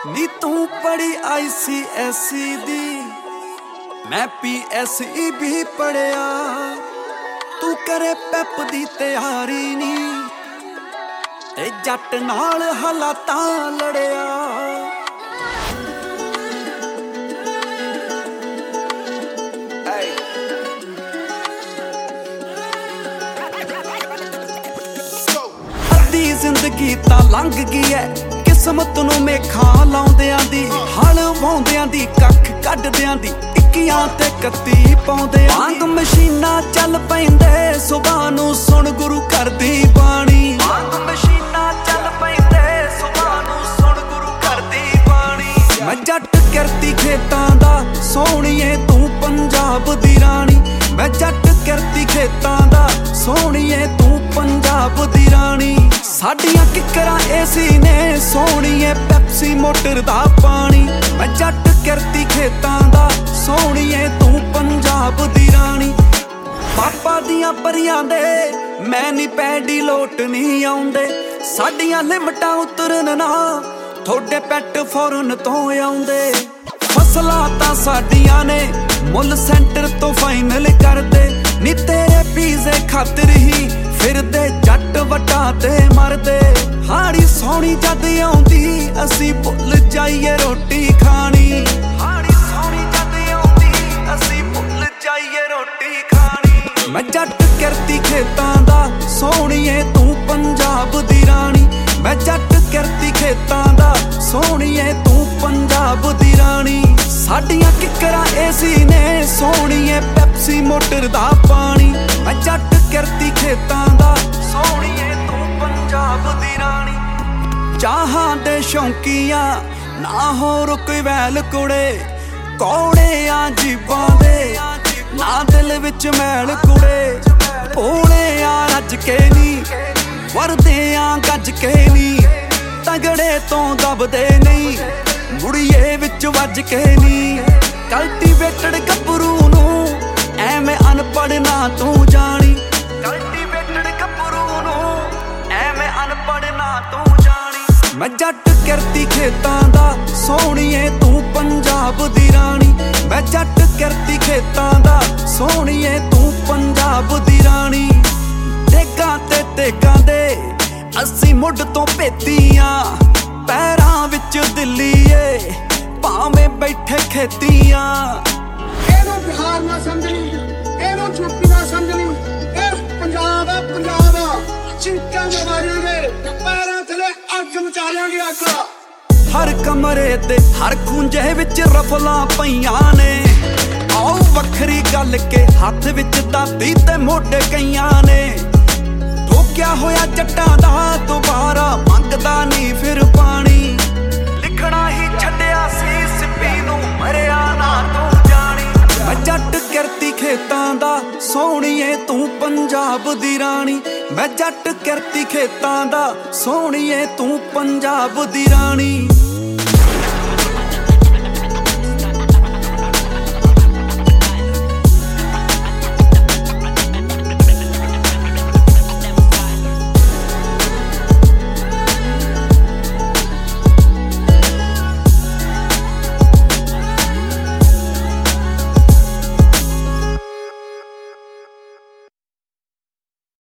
ਨੀ ਤੂੰ ਪੜੀ ICSE ਦੀ, ਮੈਂ PSE ਵੀ ਪੜਿਆ। ਤੂੰ ਕਰੇ ਪੈਪ ਦੀ ਤਿਆਰੀ ਨੀ, ਤੇ ਜੱਟ ਨਾਲ ਹਾਲਾਤਾਂ ਲੜਿਆ। ਅੱਧੀ ਜ਼ਿੰਦਗੀ ਤਾਂ ਲੰਘ ਗਈ ਐ, ਕਿਸਮਤ ਨੂੰ ਮੇਖਾਂ ਲਾਉਂਦਿਆਂ ਦੀ, ਹਲ ਵਾਉਂਦਿਆਂ ਦੀ, ਕੱਖ ਕੱਢਦਿਆਂ ਦੀ, 21 ਤੇ 31 ਪਾਉਂਦਿਆਂ ਵਾਂਗ ਮਸ਼ੀਨਾਂ ਚੱਲ ਪੈਂਦੇ। ਸੁਬਾਹ ਨੂੰ ਸੁਣ ਗੁਰੂ ਘਰ ਦੀ ਬਾਣੀ, ਵਾਂਗ ਮਸ਼ੀਨਾਂ ਚੱਲ ਪੈਂਦੇ। ਸੁਬਾਹ ਨੂੰ ਸੁਣ ਗੁਰੂ ਘਰ ਦੀ ਬਾਣੀ। ਮੈਂ ਜੱਟ ਕਿਰਤੀ ਖੇਤਾਂ ਦਾ, ਸੋਹਣੀਏ ਤੂੰ ਪੰਜਾਬ ਦੀ ਰਾਣੀ। ਮੈਂ ਜੱਟ ਕਿਰਤੀ ਖੇਤਾਂ ਦਾ, ਸੋਹਣੀਏ ਤੂੰ ਪੰਜਾਬ ਦੀ ਰਾਣੀ। ਸਾਡੀਆਂ ਕਿੱਕਰਾਂ ਏਸੀ ਨੇ, ਸੋਹਣੀਏ ਪੈਪਸੀ ਮੋਟਰ ਦਾ ਪਾਣੀ। ਮੈਂ ਜੱਟ ਕਿਰਤੀ ਖੇਤਾਂ ਦਾ, ਸੋਹਣੀਏ ਤੂੰ ਪੰਜਾਬ ਦੀ ਰਾਣੀ। ਪਾਪਾ ਦੀਆਂ ਪਰੀਆਂ ਦੇ ਮੈਂ ਨੀ ਪੈਡੀ ਲੋਟ ਨਹੀਂ ਆਉਂਦੇ। ਸਾਡੀਆਂ ਲਿਮਟਾਂ ਉਤਰਨ ਨਾ, ਥੋੜੇ ਪੈਟ ਫੋਰਨ ਤੋਂ ਆਉਂਦੇ। ਫਸਲਾਂ ਤਾਂ ਸਾਡੀਆਂ ਨੇ, ਮੁੱਲ ਸੈਂਟਰ ਤੋਂ ਫਾਈਨਲ ਕਰਦੇ। ਨੀ ਤੇਰੇ ਪੀਜ਼ੇ ਖਾਤਰ ਹੀ ਫਿਰਦੇ ਜੱਟ ਵੱਟਾਂ ਤੇ ਮਰਦੇ। ਹਾੜੀ ਸੋਹਣੀ ਜਦ ਆਉਂਦੀ, ਅਸੀਂ ਭੁੱਲ ਜਾਈਏ ਰੋਟੀ ਖਾਣੀ। ਹਾੜੀ ਸੋਹਣੀ ਜਦ ਆਉਂਦੀ, ਅਸੀਂ ਭੁੱਲ ਜਾਈਏ ਰੋਟੀ ਖਾਣੀ। ਮੈਂ ਜੱਟ ਕਿਰਤੀ ਖੇਤਾਂ ਦਾ, ਸੋਹਣੀਏ ਤੂੰ ਪੰਜਾਬ ਦੀ ਰਾਣੀ। ਮੈਂ ਜੱਟ ਕਿਰਤੀ ਖੇਤਾਂ ਦਾ, ਸੋਹਣੀਏ ਤੂੰ ਪੰਜਾਬ ਦੀ ਰਾਣੀ। ਸਾਡੀਆਂ ਕਿੱਕਰਾਂ ਏਸੀ ਨੇ, ਸੋਹਣੀਏ ਪੈਪਸੀ ਮੋਟਰ ਦਾ ਪਾਣੀ। ਮੈਂ ਜੱਟ ਕਿਰਤੀ ਖੇਤਾਂ ਦਾ, ਸੋਹਣੀਏ ਤੂੰ ਪੰਜਾਬ ਦੀ ਰਾਣੀ। ਚਾਹਾਂ ਦੇ ਸ਼ੌਂਕੀਆਂ ਨਾ ਹੋਰ ਕੋਈ ਵੈਲ ਕੁੜੇ, ਕੌੜੇ ਆ ਜੀਬਾਂ ਦੇ ਨਾ ਦਿਲ ਵਿੱਚ ਮੈਲ ਕੁੜੇ। ਭੋਲੇ ਆ ਰੱਜ ਕੇ ਨੀ, ਵਰਦੇ ਆ ਗੱਜ ਕੇ ਨੀ, ਤਗੜੇ ਤੋਂ ਦਬਦੇ ਨਹੀਂ, ਮੁੜੀਏ ਵਿੱਚ ਵੱਜ ਕੇ ਨੀ। ਕਲਟੀਵੇਟਡ ਗੱਭਰੂ ਨੂੰ ਐਵੇਂ ਅਨਪੜ੍ਹ ਨਾ ਤੂੰ ਜਾਣੀ। ਕਲਟੀਵੇਟਡ ਗੱਭਰੂ ਨੂੰ ਐਵੇਂ ਅਨਪੜ੍ਹ ਨਾ ਤੂੰ ਜਾਣੀ। ਮੈਂ ਜੱਟ ਕਿਰਤੀ ਖੇਤਾਂ ਦਾ, ਸੋਹਣੀਏ ਤੂੰ ਪੰਜਾਬ ਦੀ ਰਾਣੀ। ਮੈਂ ਜੱਟ ਕਿਰਤੀ ਖੇਤਾਂ ਦਾ, ਸੋਹਣੀਏ ਤੂੰ ਪੰਜਾਬ ਦੀ ਰਾਣੀ। ਦੇਗਾਂ ਤੇ ਤੇਗਾਂ ਦੇ ਅਸੀਂ ਮੁੱਢ ਤੋਂ ਭੇਤੀਆਂ, ਪੈਰਾਂ ਵਿੱਚ ਦਿੱਲੀ ਏ ਭਾਵੇਂ ਬੈਠੇ ਖੇਤੀਆਂ। ਇਹਨੂੰ ਬਿਹਾਰ ਨਾ ਸਮਝਣੀ, ਇਹਨੂੰ ਯੂਪੀ ਨਾ ਸਮਝਣੀ, ਇਹ ਪੰਜਾਬ ਆ ਪੰਜਾਬ ਆ। ਚਿੰਕਾਂ ਦੇ ਮਾਰਾਂਗੇ, ਪੈਰਾਂ ਥਲੇ ਅੱਗ ਮਚਾ ਲਿਆਂਗੇ ਅੱਗ। ਹਰ ਕਮਰੇ ਤੇ ਹਰ ਖੂੰਜੇ ਵਿੱਚ ਰਫਲਾਂ ਪਈਆਂ ਨੇ। ਆਓ ਵੱਖਰੀ ਗੱਲ ਕੇ ਹੱਥ ਵਿੱਚ ਦਾਤੀ ਤੇ ਮੋਢੇ ਕਈਆਂ ਨੇ। ਠੋਕਿਆ ਹੋਇਆ ਜੱਟਾਂ ਦਾ ਦੁਬਾਰਾ ਮੰਗਦਾ ਨਹੀਂ ਫਿਰ ਪਾਣੀ। ਲਿਖਣਾ ਹੀ ਛੱਡਿਆ ਸੀ ਸਿੱਪੀ ਨੂੰ, ਮਰਿਆ ਨਾ ਤੂੰ ਜਾਣੀ। ਮੈਂ ਜੱਟ ਕਿਰਤੀ ਖੇਤਾਂ ਦਾ, ਸੋਹਣੀਏ ਤੂੰ ਪੰਜਾਬ ਦੀ ਰਾਣੀ। ਮੈਂ ਜੱਟ ਕਿਰਤੀ ਖੇਤਾਂ ਦਾ, ਸੋਹਣੀਏ ਤੂੰ ਪੰਜਾਬ ਦੀ ਰਾਣੀ।